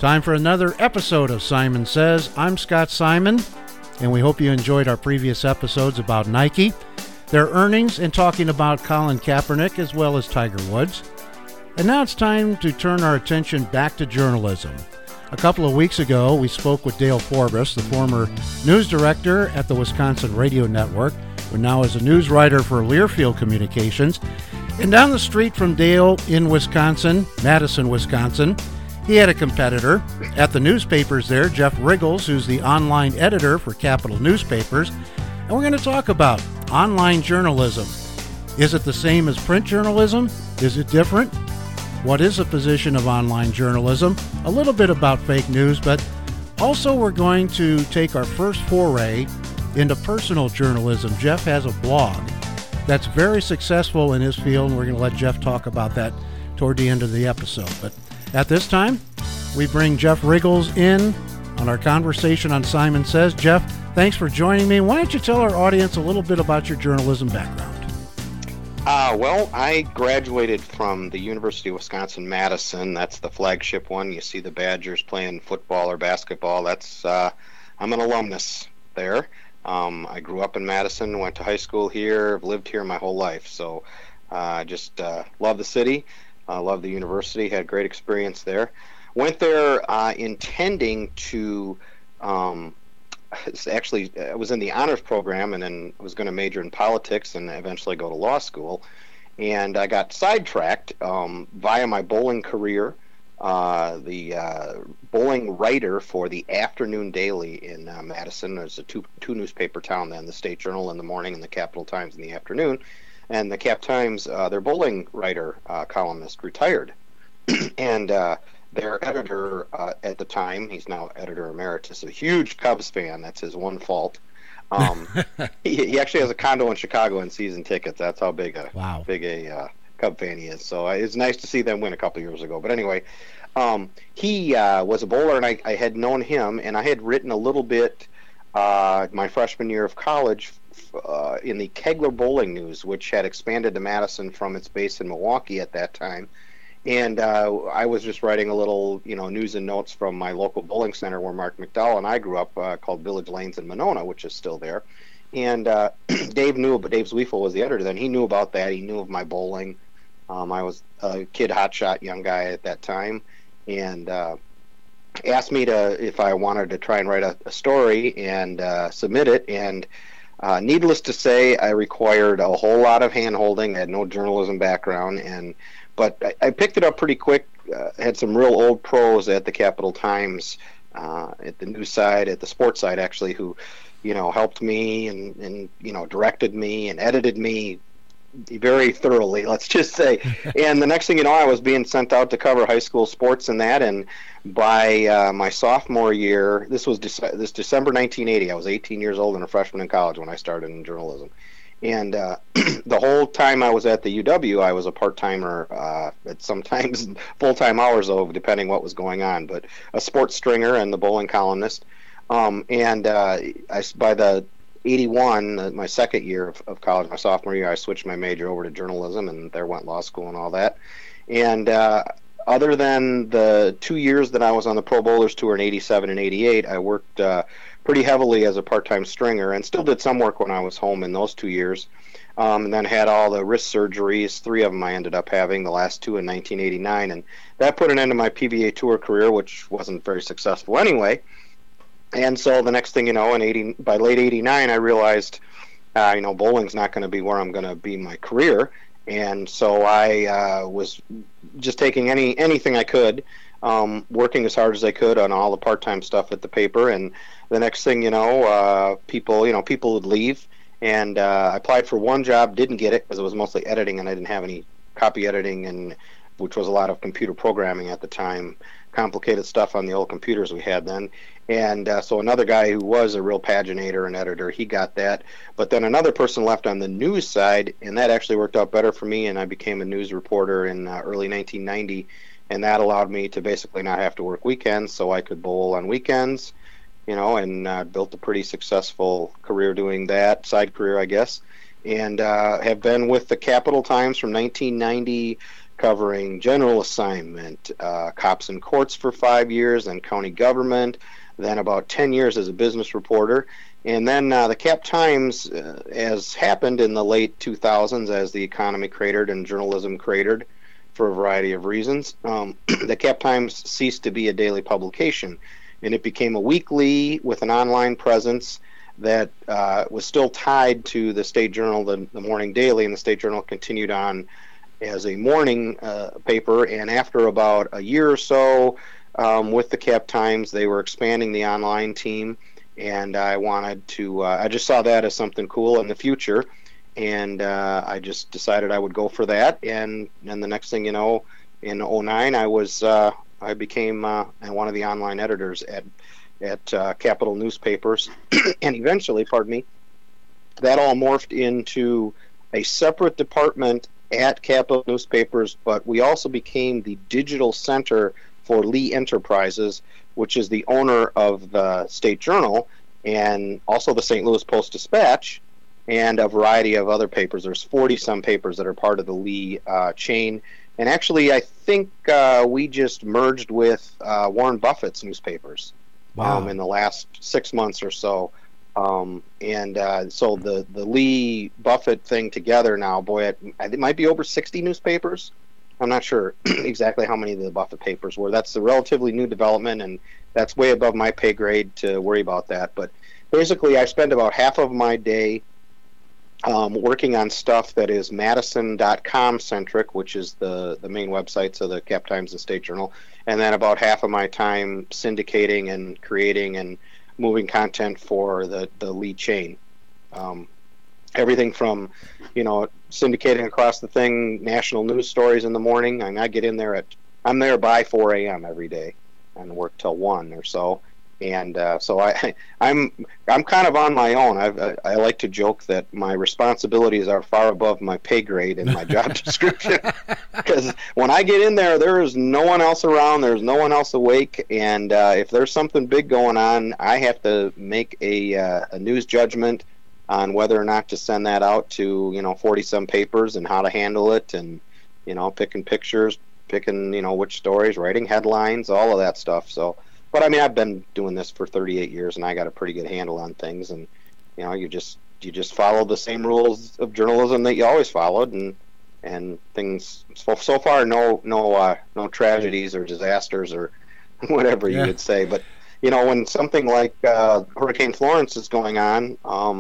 Time for another episode of Simon Says. I'm Scott Simon, and we hope you enjoyed our previous episodes about Nike, their earnings, and talking about Colin Kaepernick as well as Tiger Woods. And now it's time to turn our attention back to journalism. A couple of weeks ago, we spoke with Dale Forbes, the former news director at the Wisconsin Radio Network, who now is a news writer for Learfield Communications. And down the street from Dale in Wisconsin, Madison, Wisconsin, he had a competitor at the newspapers there, Jeff Riggles, who's the online editor for Capital Newspapers. And we're going to talk about online journalism. Is it the same as print journalism? Is it different? What is the position of online journalism? A little bit about fake news, but also we're going to take our first foray into personal journalism. Jeff has a blog that's very successful in his field, and we're going to let Jeff talk about that toward the end of the episode. But at this time, we bring Jeff Riggles in on our conversation on Simon Says. Jeff, thanks for joining me. Why don't you tell our audience a little bit about your journalism background? Well, I graduated from the University of Wisconsin-Madison. That's the flagship one. You see the Badgers playing football or basketball. I'm an alumnus there. I grew up in Madison, went to high school here, lived here my whole life. So I just love the city, love the university, had great experience there. Went there intending to actually, I was in the honors program and then was going to major in politics and eventually go to law school. And I got sidetracked via my bowling career. The bowling writer for the Afternoon Daily in Madison. There's a two newspaper town then, the State Journal in the morning and the Capital Times in the afternoon. And the Cap Times, their bowling writer, columnist, retired. And their editor at the time, he's now editor emeritus, a huge Cubs fan. That's his one fault. He actually has a condo in Chicago and season tickets. That's how big a Cub fan he is. So it's nice to see them win a couple years ago. But anyway, he was a bowler, and I had known him, and I had written a little bit my freshman year of college in the Kegler Bowling News, which had expanded to Madison from its base in Milwaukee at that time. And I was just writing a little, news and notes from my local bowling center where Mark McDowell and I grew up, called Village Lanes in Monona, which is still there. And Dave Zwiefel was the editor then. He knew about that. He knew of my bowling. I was a kid, hotshot young guy at that time, and asked me if I wanted to try and write a story and submit it. And needless to say, I required a whole lot of hand-holding. I had no journalism background, but I picked it up pretty quick. Had some real old pros at the Capital Times, at the news side, at the sports side, actually, who, helped me and directed me and edited me very thoroughly, let's just say. And the next thing you know, I was being sent out to cover high school sports and that. And by my sophomore year, this December 1980, I was 18 years old and a freshman in college when I started in journalism. And the whole time I was at the UW, I was a part-timer, at sometimes full-time hours, though, depending what was going on, but a sports stringer and the bowling columnist. By the 81, my second year of college, my sophomore year, I switched my major over to journalism, and there went law school and all that. And other than the 2 years that I was on the Pro Bowlers Tour in 87 and 88, I worked pretty heavily as a part-time stringer and still did some work when I was home in those 2 years. And then had all the wrist surgeries, 3 of them I ended up having, the last 2 in 1989. And that put an end to my PBA Tour career, which wasn't very successful anyway. And so the next thing you know, by late 89, I realized, bowling's not going to be where I'm going to be my career. And so I was just taking anything I could, working as hard as I could on all the part-time stuff at the paper. And the next thing you know, people would leave. And I applied for one job, didn't get it because it was mostly editing, and I didn't have any copy editing, which was a lot of computer programming at the time, complicated stuff on the old computers we had then. And so another guy who was a real paginator and editor, he got that. But then another person left on the news side, and that actually worked out better for me, and I became a news reporter in early 1990, and that allowed me to basically not have to work weekends, so I could bowl on weekends, and built a pretty successful career doing that, side career, I guess. And have been with the Capital Times from 1990 covering general assignment, cops and courts for 5 years, then county government, then about 10 years as a business reporter. And then the Cap Times, as happened in the late 2000s as the economy cratered and journalism cratered for a variety of reasons, the Cap Times ceased to be a daily publication, and it became a weekly with an online presence that was still tied to the State Journal, the Morning Daily, and the State Journal continued on as a morning paper. And after about a year or so with the Cap Times, they were expanding the online team, and I wanted to, I just saw that as something cool in the future, and I just decided I would go for that. And the next thing you know, in 2009, I became one of the online editors at Capital Newspapers, and eventually, that all morphed into a separate department at Capital Newspapers, but we also became the digital center for Lee Enterprises, which is the owner of the State Journal and also the St. Louis Post-Dispatch and a variety of other papers. There's 40-some papers that are part of the Lee chain. And actually, I think we just merged with Warren Buffett's newspapers in the last 6 months or so. So the Lee Buffett thing together now, boy, it might be over 60 newspapers. I'm not sure exactly how many of the Buffett papers were. That's a relatively new development, and that's way above my pay grade to worry about that. But basically, I spend about half of my day working on stuff that is Madison.com centric, which is the main websites of the Cap Times and State Journal, and then about half of my time syndicating and creating and moving content for the Lee chain. Everything from, syndicating across the thing, national news stories in the morning. I get in there I'm there by 4 a.m. every day and work till 1 or so. And so I'm kind of on my own. I like to joke that my responsibilities are far above my pay grade in my job description, because when I get in there is no one else around, there's no one else awake, and if there's something big going on, I have to make a news judgment on whether or not to send that out to 40-some papers and how to handle it, and picking pictures, picking which stories, writing headlines, all of that stuff. So. But I mean, I've been doing this for 38 years, and I got a pretty good handle on things. And you just follow the same rules of journalism that you always followed, and things. So far, no tragedies or disasters or whatever you would say. But when something like Hurricane Florence is going on,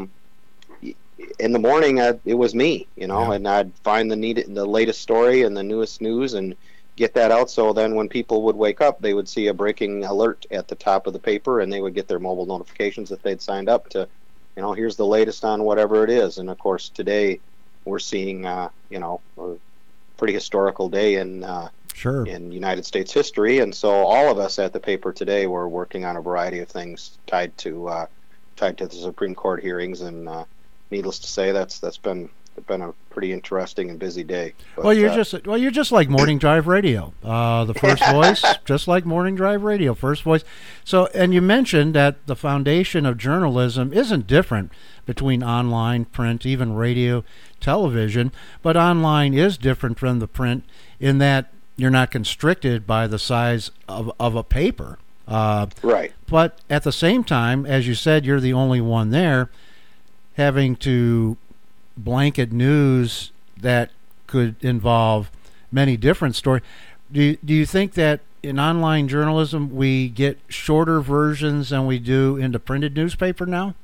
in the morning it was me, and I'd find the latest story and the newest news and get that out, so then when people would wake up, they would see a breaking alert at the top of the paper, and they would get their mobile notifications if they'd signed up to, here's the latest on whatever it is. And of course, today we're seeing, a pretty historical day in United States history, and so all of us at the paper today were working on a variety of things tied to the Supreme Court hearings, and needless to say, that's been a pretty interesting and busy day. But, you're just like Morning Drive Radio, the first voice, just like Morning Drive Radio, first voice. So, and you mentioned that the foundation of journalism isn't different between online, print, even radio, television, but online is different from the print in that you're not constricted by the size of a paper. Right. But at the same time, as you said, you're the only one there having to blanket news that could involve many different stories. Do you think that in online journalism we get shorter versions than we do in the printed newspaper now?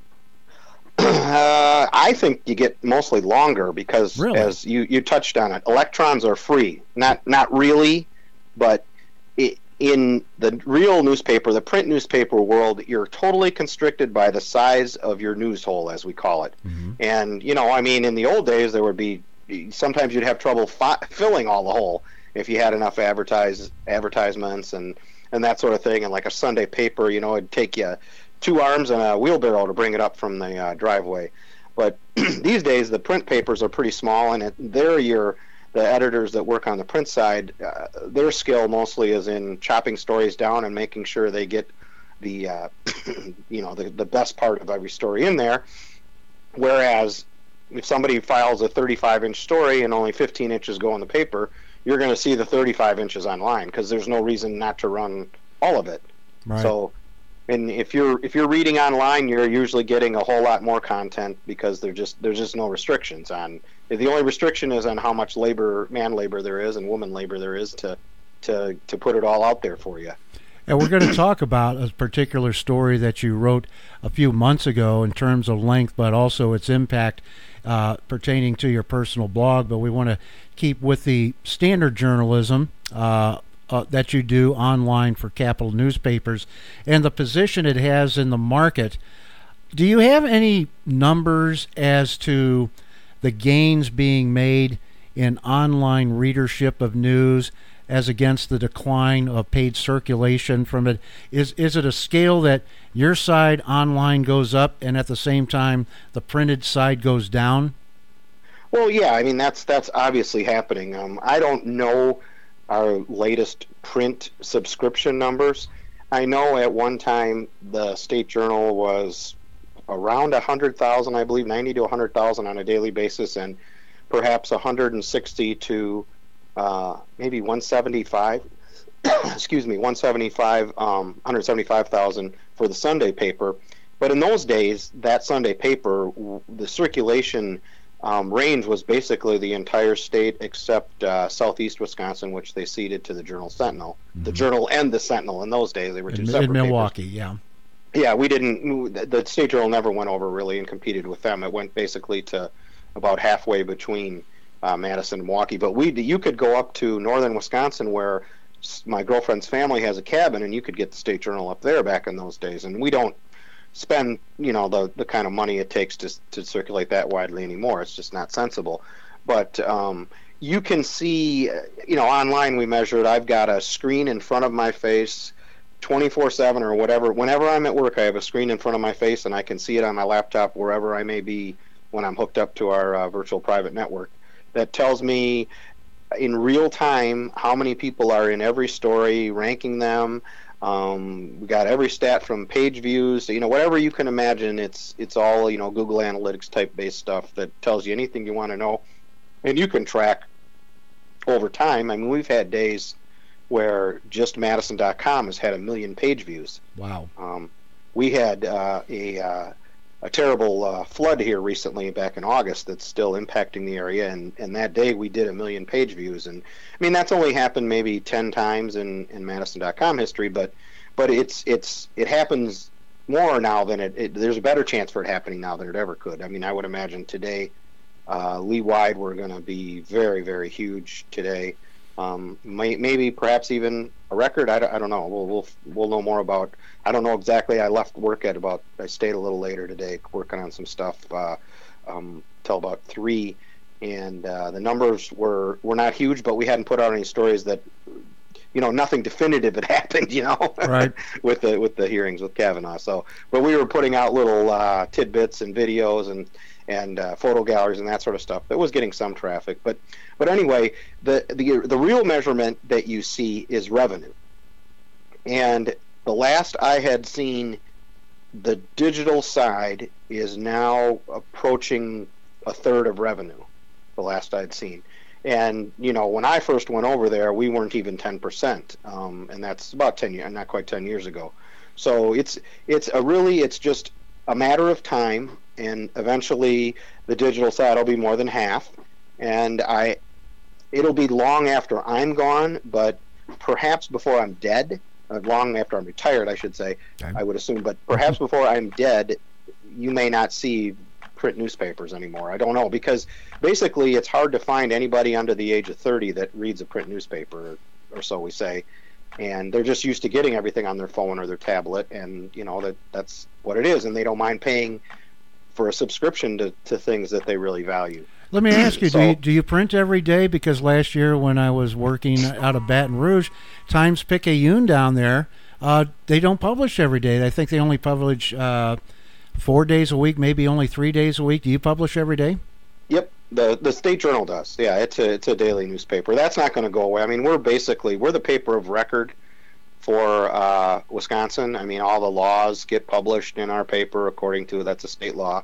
I think you get mostly longer because, as you touched on it, electrons are free. Not really, but in the real newspaper, the print newspaper world, you're totally constricted by the size of your news hole, as we call it. Mm-hmm. And, in the old days, there would be, sometimes you'd have trouble filling all the hole if you had enough advertisements and that sort of thing. And like a Sunday paper, it'd take you 2 arms and a wheelbarrow to bring it up from the driveway. But these days, the print papers are pretty small, and the editors that work on the print side, their skill mostly is in chopping stories down and making sure they get the the best part of every story in there. Whereas if somebody files a 35-inch story and only 15 inches go in the paper, you're going to see the 35 inches online because there's no reason not to run all of it. Right. So, and if you're reading online, you're usually getting a whole lot more content because there's just no restrictions on. The only restriction is on how much man labor there is and woman labor there is to put it all out there for you. And we're going to talk about a particular story that you wrote a few months ago in terms of length, but also its impact pertaining to your personal blog. But we want to keep with the standard journalism that you do online for Capital newspapers and the position it has in the market. Do you have any numbers as to the gains being made in online readership of news as against the decline of paid circulation from it? Is it a scale that your side online goes up and at the same time the printed side goes down? Well, yeah, I mean that's obviously happening. I don't know our latest print subscription numbers. I know at one time the State Journal was around 100,000, I believe, 90 to 100,000 on a daily basis, and perhaps 160 to maybe 175. Excuse me, 175,000 for the Sunday paper. But in those days, that Sunday paper, the circulation range was basically the entire state except southeast Wisconsin, which they ceded to the Journal-Sentinel. Mm-hmm. The Journal and the Sentinel. In those days, they were two separate in Milwaukee, papers. Yeah. Yeah, we didn't. The State Journal never went over really and competed with them. It went basically to about halfway between Madison and Milwaukee. But you could go up to northern Wisconsin, where my girlfriend's family has a cabin, and you could get the State Journal up there back in those days. And we don't spend the kind of money it takes to circulate that widely anymore. It's just not sensible. But you can see, online we measured. I've got a screen in front of my face 24/7 or whatever. Whenever I'm at work, I have a screen in front of my face, and I can see it on my laptop wherever I may be when I'm hooked up to our virtual private network. That tells me in real time how many people are in every story, ranking them. We got every stat from page views, whatever you can imagine. It's all Google Analytics type based stuff that tells you anything you want to know, and you can track over time. I mean, we've had days where just Madison.com has had 1 million page views. Wow. We had a terrible flood here recently back in August that's still impacting the area, and that day we did 1 million page views. And I mean, that's only happened maybe 10 times in Madison.com history, but it happens more now than there's a better chance for it happening now than it ever could. I mean, I would imagine today, league-wide, we're going to be very, very huge today. Maybe perhaps even a record. I don't know. We'll know more about. I don't know exactly. I left work I stayed a little later today working on some stuff till about 3, and the numbers were not huge, but we hadn't put out any stories that nothing definitive had happened. Right. with the hearings with Kavanaugh. So, but we were putting out little tidbits and videos and photo galleries and that sort of stuff that was getting some traffic. But anyway, the real measurement that you see is revenue. And the last I had seen, the digital side is now approaching a third of revenue, the last I'd seen. And, when I first went over there, we weren't even 10%. And that's about 10 years, not quite 10 years ago. So it's just a matter of time. And eventually the digital side will be more than half, and it'll be long after I'm gone, but perhaps before I'm dead, long after I'm retired, I should say, okay. I would assume, but perhaps before I'm dead, you may not see print newspapers anymore. I don't know, because basically it's hard to find anybody under the age of 30 that reads a print newspaper, or so we say, and they're just used to getting everything on their phone or their tablet, and that's what it is, and they don't mind paying for a subscription to things that they really value. Let me ask you, do you print every day? Because last year when I was working out of Baton Rouge, Times-Picayune down there, they don't publish every day. I think they only publish 4 days a week, maybe only 3 days a week. Do you publish every day? Yep, the State Journal does. Yeah, it's a daily newspaper. That's not going to go away. I mean, we're the paper of record for Wisconsin. I mean, all the laws get published in our paper according to that's a state law.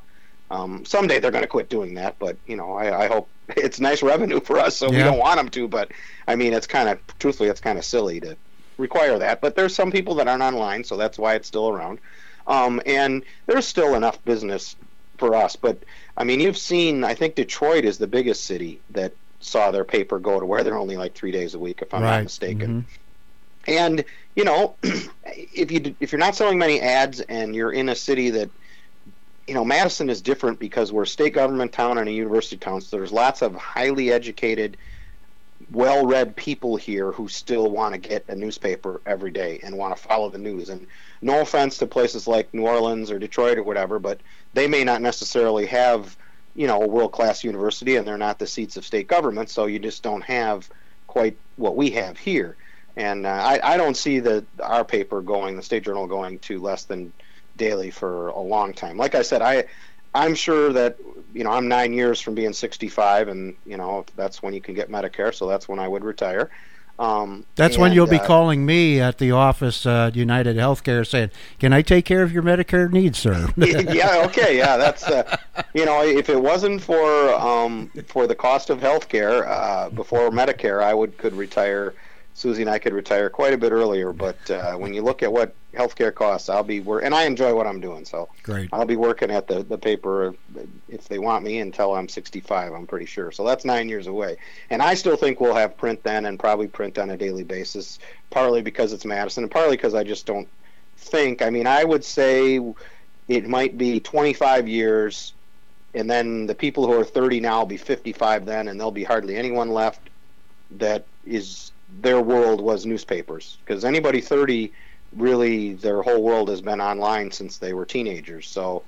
Someday they're going to quit doing that, but I hope it's nice revenue for us, so we don't want them to. But I mean, truthfully, it's kind of silly to require that. But there's some people that aren't online, so that's why it's still around. And there's still enough business for us. But I mean, you've seen, I think Detroit is the biggest city that saw their paper go to where they're only like 3 days a week, if I'm not mistaken. Mm-hmm. And if you're not selling many ads and you're in a city that, Madison is different because we're a state government town and a university town, so there's lots of highly educated, well-read people here who still want to get a newspaper every day and want to follow the news. And no offense to places like New Orleans or Detroit or whatever, but they may not necessarily have, a world-class university, and they're not the seats of state government, so you just don't have quite what we have here. And I don't see our paper the State Journal, going to less than daily for a long time. Like I said, I'm sure that I'm 9 years from being 65, and that's when you can get Medicare, so that's when I would retire. That's when you'll be calling me at the office at United Healthcare saying, "Can I take care of your Medicare needs, sir?" Yeah, okay, yeah, that's if it wasn't for the cost of healthcare before Medicare, I could retire. Susie and I could retire quite a bit earlier, but when you look at what healthcare costs, and I enjoy what I'm doing, so great. I'll be working at the paper if they want me until I'm 65, I'm pretty sure. So that's 9 years away. And I still think we'll have print then, and probably print on a daily basis, partly because it's Madison, and partly because I just don't think, I would say it might be 25 years, and then the people who are 30 now will be 55 then, and there'll be hardly anyone left that is their world was newspapers, because anybody 30, really their whole world has been online since they were teenagers. So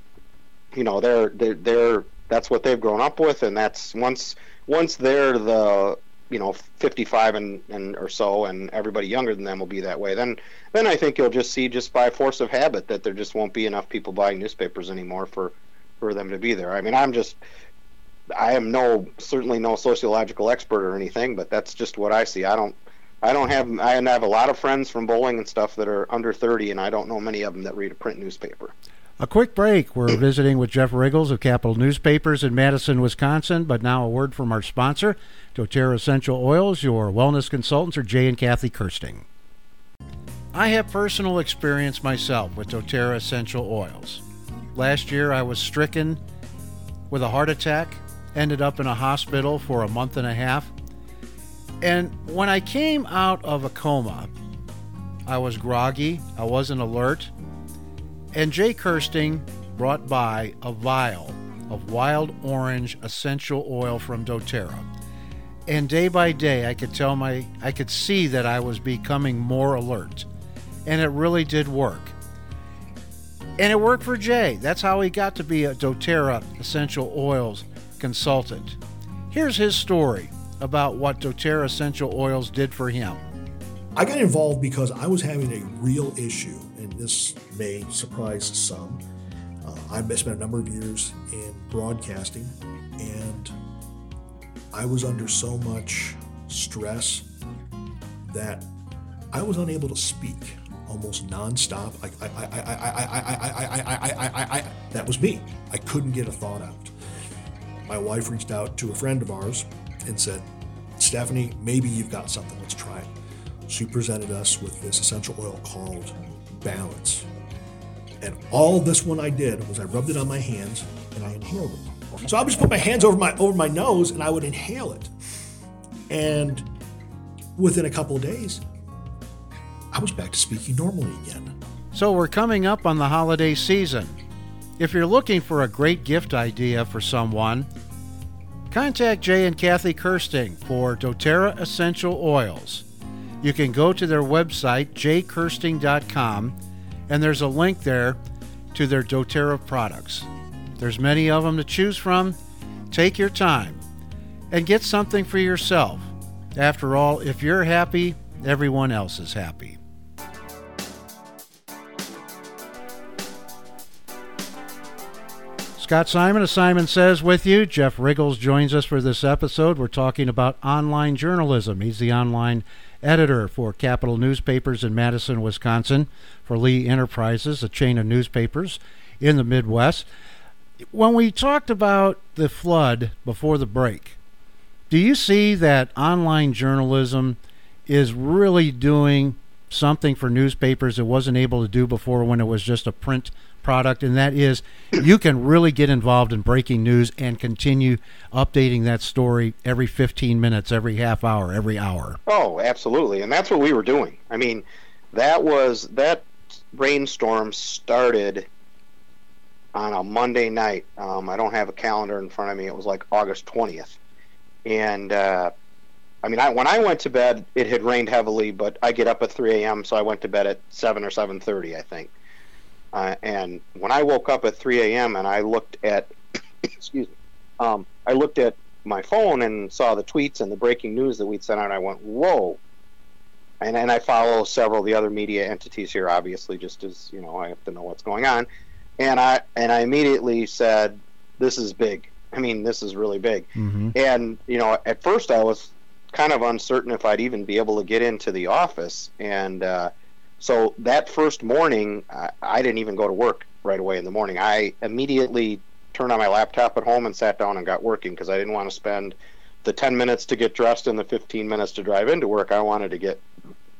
they're that's what they've grown up with, and that's once they're the 55 and or so, and everybody younger than them will be that way, then I think you'll just see, just by force of habit, that there just won't be enough people buying newspapers anymore for them to be there. I am certainly no sociological expert or anything, but that's just what I see. I have a lot of friends from bowling and stuff that are under 30, and I don't know many of them that read a print newspaper. A quick break. We're visiting with Jeff Riggles of Capital Newspapers in Madison, Wisconsin, but now a word from our sponsor, doTERRA Essential Oils. Your wellness consultants are Jay and Kathy Kirsting. I have personal experience myself with doTERRA Essential Oils. Last year I was stricken with a heart attack, ended up in a hospital for a month and a half. And when I came out of a coma, I was groggy, I wasn't alert, and Jay Kirsting brought by a vial of wild orange essential oil from doTERRA. And day by day, I could see that I was becoming more alert. And it really did work. And it worked for Jay. That's how he got to be a doTERRA Essential Oils consultant. Here's his story about what doTERRA Essential Oils did for him. I got involved because I was having a real issue, and this may surprise some. I spent a number of years in broadcasting, and I was under so much stress that I was unable to speak almost nonstop. That was me. I couldn't get a thought out. My wife reached out to a friend of ours and said, "Stephanie, maybe you've got something, let's try it." She presented us with this essential oil called Balance. And all this one I did was I rubbed it on my hands and I inhaled it. So I would just put my hands over my nose and I would inhale it. And within a couple of days, I was back to speaking normally again. So we're coming up on the holiday season. If you're looking for a great gift idea for someone, contact Jay and Kathy Kirsting for doTERRA Essential Oils. You can go to their website, jkirsting.com, and there's a link there to their doTERRA products. There's many of them to choose from. Take your time and get something for yourself. After all, if you're happy, everyone else is happy. Scott Simon of Simon Says with you. Jeff Riggles joins us for this episode. We're talking about online journalism. He's the online editor for Capital Newspapers in Madison, Wisconsin, for Lee Enterprises, a chain of newspapers in the Midwest. When we talked about the flood before the break, do you see that online journalism is really doing something for newspapers it wasn't able to do before when it was just a print product? And that is, you can really get involved in breaking news and continue updating that story every 15 minutes, every half hour, every hour. Oh, absolutely. And that's what we were doing. I mean, that rainstorm started on a Monday night. I don't have a calendar in front of me. It was like August 20th. And I mean, when I went to bed, it had rained heavily, but I get up at 3 a.m., so I went to bed at 7 or 7:30, I think. And when I woke up at 3 a.m. and I looked at, excuse me, I looked at my phone and saw the tweets and the breaking news that we'd sent out, and I went, whoa. And I follow several of the other media entities here, obviously, just as, you know, I have to know what's going on. And I immediately said, this is big. I mean, this is really big. Mm-hmm. And, you know, at first I was kind of uncertain if I'd even be able to get into the office. And so that first morning, I didn't even go to work right away in the morning. I immediately turned on my laptop at home and sat down and got working because I didn't want to spend the 10 minutes to get dressed and the 15 minutes to drive into work. I wanted to get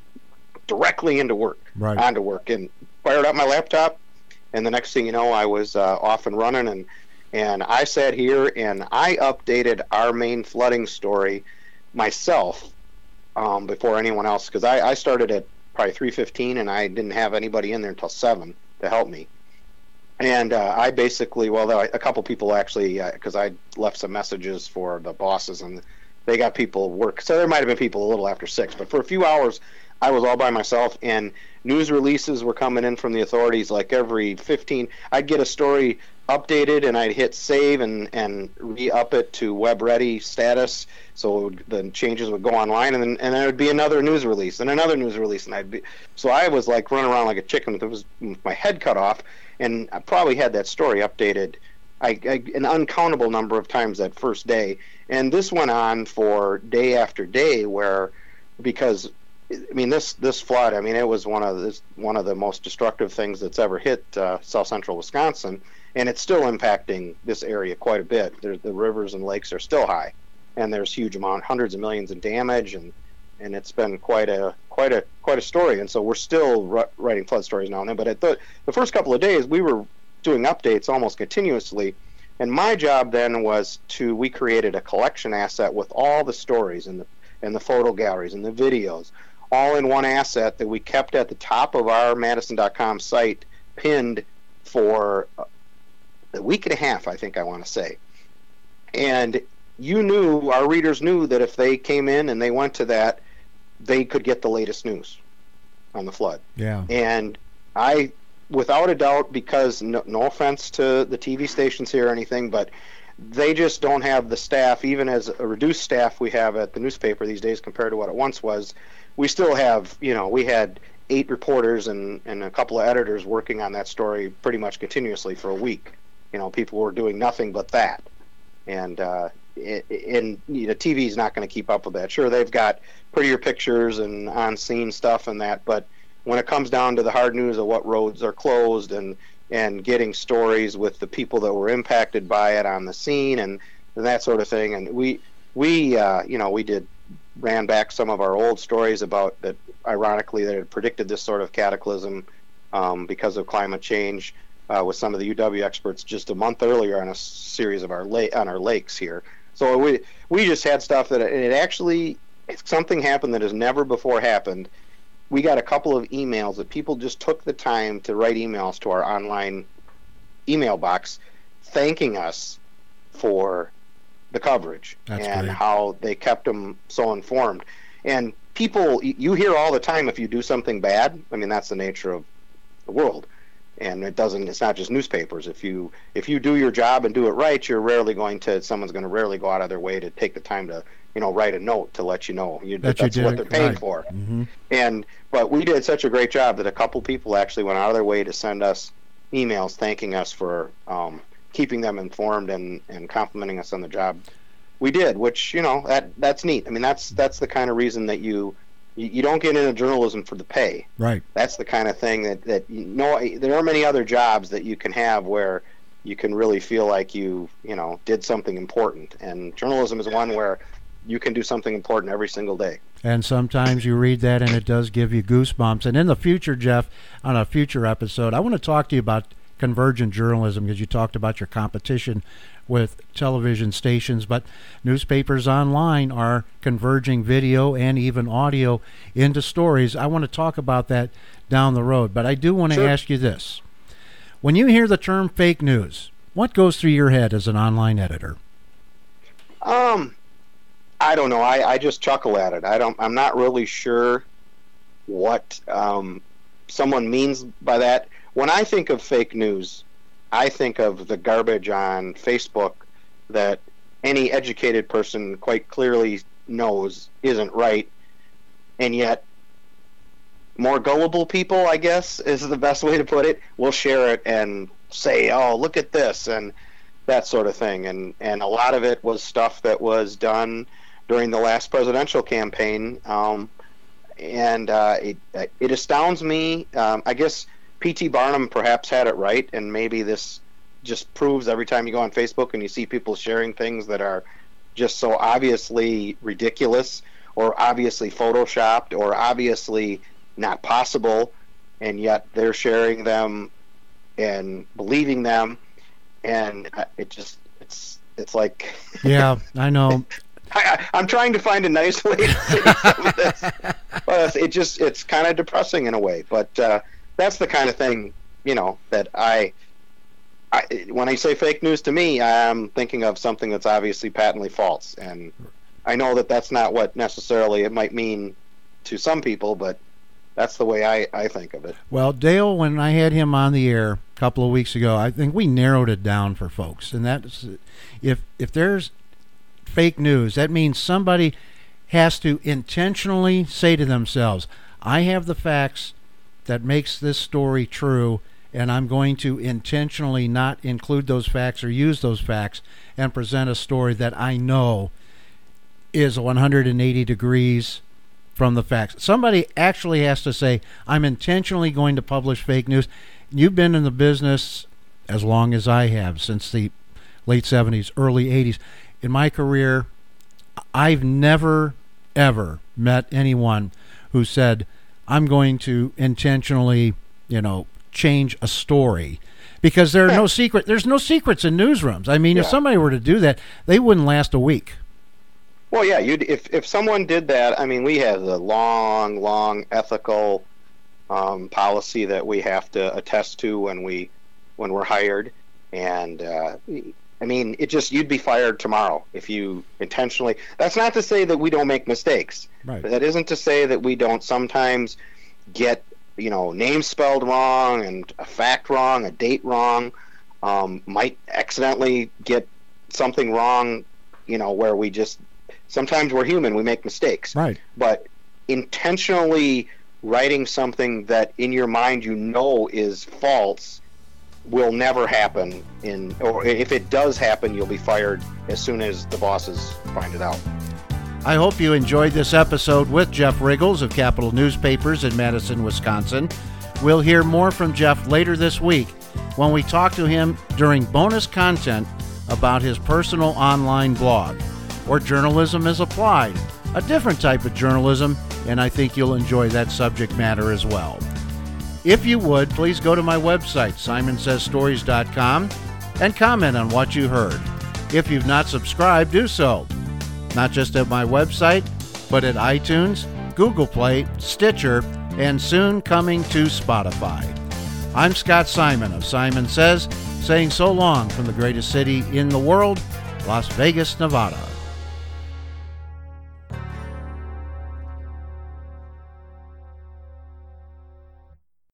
directly into work, right, onto work, and fired up my laptop. And the next thing you know, I was off and running, and I sat here and I updated our main flooding story myself before anyone else, because I started at probably 3:15 and I didn't have anybody in there until 7 to help me. And I basically, a couple people actually, because I left some messages for the bosses and they got people work. So there might have been people a little after 6, but for a few hours, I was all by myself, and news releases were coming in from the authorities like every 15. I'd get a story updated and I'd hit save and re-up it to web ready status, so the changes would go online, and then there would be another news release and another news release, and so I was like running around like a chicken with my head cut off, and I probably had that story updated an uncountable number of times that first day. And this went on for day after day, because I mean, this flood, I mean, it was one of the most destructive things that's ever hit south central Wisconsin, and it's still impacting this area quite a bit. The rivers and lakes are still high, and there's huge amount, hundreds of millions in damage, and it's been quite a story. And so we're still writing flood stories now and then. But at the first couple of days, we were doing updates almost continuously, and my job then was we created a collection asset with all the stories and the photo galleries and the videos, all in one asset that we kept at the top of our Madison.com site, pinned for a week and a half, I think I want to say. And our readers knew that if they came in and they went to that, they could get the latest news on the flood. Yeah. And I, without a doubt, because no offense to the TV stations here or anything, but they just don't have the staff, even as a reduced staff we have at the newspaper these days compared to what it once was. We still have, we had 8 reporters and a couple of editors working on that story pretty much continuously for a week. People were doing nothing but that. And TV is not going to keep up with that. Sure, they've got prettier pictures and on-scene stuff and that, but when it comes down to the hard news of what roads are closed and getting stories with the people that were impacted by it on the scene and that sort of thing, and we ran back some of our old stories about that, ironically, that had predicted this sort of cataclysm because of climate change with some of the UW experts just a month earlier on a series of on our lakes here. So we just had stuff that something happened that has never before happened. We got a couple of emails that people just took the time to write emails to our online email box thanking us for the coverage. That's and great. How they kept them so informed. And people, you hear all the time if you do something bad. I mean, that's the nature of the world. And it's not just newspapers. If you do your job and do it right, someone's going to rarely go out of their way to take the time to, write a note to let you know that's what they're paying for. Mm-hmm. But we did such a great job that a couple people actually went out of their way to send us emails thanking us for keeping them informed and complimenting us on the job we did, which, that's neat. I mean, that's the kind of reason that you don't get into journalism for the pay. Right. That's the kind of thing that there are many other jobs that you can have where you can really feel like you did something important. And journalism is one where you can do something important every single day. And sometimes you read that and it does give you goosebumps. And in the future, Jeff, on a future episode, I want to talk to you about convergent journalism, because you talked about your competition with television stations, but newspapers online are converging video and even audio into stories. I want to talk about that down the road, but I do want to ask you this. When you hear the term fake news, what goes through your head as an online editor? I don't know. I just chuckle at it. I'm not really sure what someone means by that. When I think of fake news, I think of the garbage on Facebook that any educated person quite clearly knows isn't right, and yet more gullible people, I guess, is the best way to put it, will share it and say, oh, look at this, and that sort of thing. And a lot of it was stuff that was done during the last presidential campaign, and it astounds me. I guess P.T. Barnum perhaps had it right, and maybe this just proves every time you go on Facebook and you see people sharing things that are just so obviously ridiculous or obviously photoshopped or obviously not possible, and yet they're sharing them and believing them, and it's like yeah, I know. I'm trying to find a nice way to say some of this, but it's kind of depressing in a way. But that's the kind of thing, that I when I say fake news, to me, I'm thinking of something that's obviously patently false, and I know that that's not what necessarily it might mean to some people, but that's the way I think of it. Well, Dale, when I had him on the air a couple of weeks ago, I think we narrowed it down for folks, and that's if there's fake news, that means somebody has to intentionally say to themselves, I have the facts that makes this story true, and I'm going to intentionally not include those facts or use those facts and present a story that I know is 180 degrees from the facts. Somebody actually has to say, I'm intentionally going to publish fake news. You've been in the business as long as I have, since the late 70s, early 80s. In my career, I've never, ever met anyone who said, I'm going to intentionally, change a story, because there's no secrets in newsrooms. I mean, if somebody were to do that, they wouldn't last a week. Well, yeah, if someone did that, I mean, we have a long ethical policy that we have to attest to when we're hired, and I mean, you'd be fired tomorrow if you intentionally. That's not to say that we don't make mistakes. Right. That isn't to say that we don't sometimes get names spelled wrong and a fact wrong, a date wrong. Might accidentally get something wrong, where we just. Sometimes we're human, we make mistakes. Right. But intentionally writing something that in your mind is false will never happen, or if it does happen, you'll be fired as soon as the bosses find it out. I hope you enjoyed this episode with Jeff Riggles of Capital Newspapers in Madison, Wisconsin. We'll hear more from Jeff later this week when we talk to him during bonus content about his personal online blog, or Journalism is Applied, a different type of journalism, and I think you'll enjoy that subject matter as well. If you would, please go to my website, SimonSaysStories.com, and comment on what you heard. If you've not subscribed, do so. Not just at my website, but at iTunes, Google Play, Stitcher, and soon coming to Spotify. I'm Scott Simon of Simon Says, saying so long from the greatest city in the world, Las Vegas, Nevada.